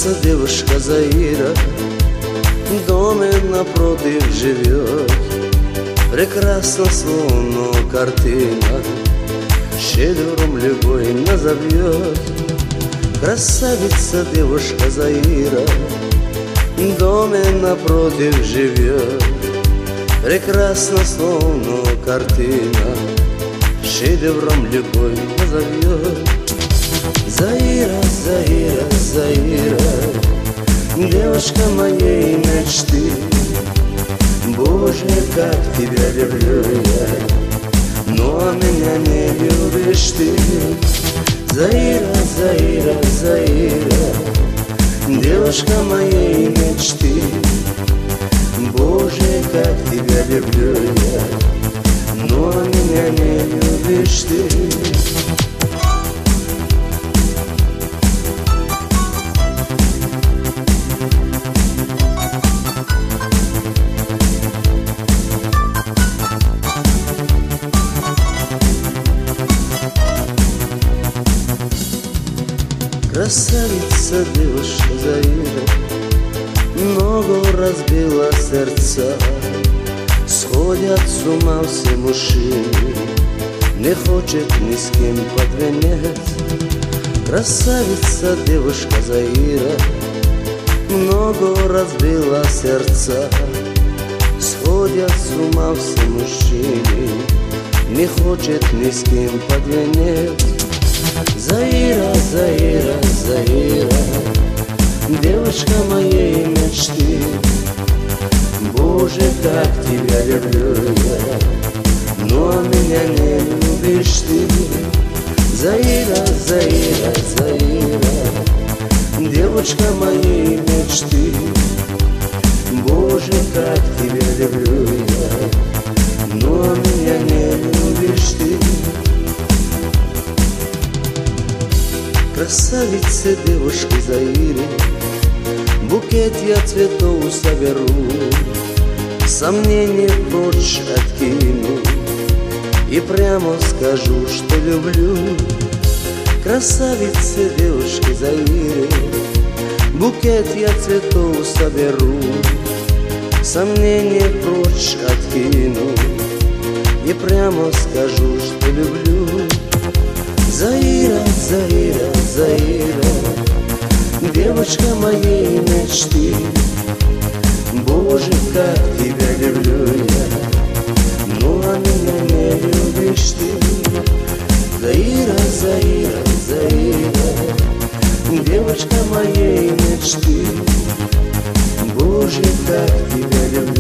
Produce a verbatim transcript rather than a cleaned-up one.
красавица девушка Заира в доме напротив живет. Прекрасно, словно картина, шедевром любой назовет. Красавица девушка Заира в доме напротив живет. Прекрасно, словно картина, шедевром любой назовет. Заира, Заира, Заира, девушка моей мечты. Боже, как тебя люблю я, но меня не любишь ты. Заира, Заира, Заира, девушка моей мечты. Боже, как тебя люблю я, но меня не любишь ты. Красавица девушка Заира много разбила сердца. Сходят с ума все мужчины, не хочет ни с кем под венец. Красавица девушка Заира много разбила сердца. Сходят с ума все мужчины, не хочет ни с кем под венец. Заира, Заира, Заира, девушка моей мечты. Боже, как тебя люблю я, но меня не любишь ты. Заира, Заира, Заира, девушка моей мечты. Боже, как тебя люблю я, но меня не любишь ты. Красавице девушки Заире букет я цветов соберу, сомнения прочь откину и прямо скажу, что люблю. Красавице девушки Заире букет я цветов соберу, сомнения прочь откину и прямо скажу, что люблю. Заира, Заира, Заира, девочка моей мечты. Боже, как тебя люблю я, но меня не любишь ты. Заира, Заира, Заира, девочка моей мечты. Боже, как тебя люблю.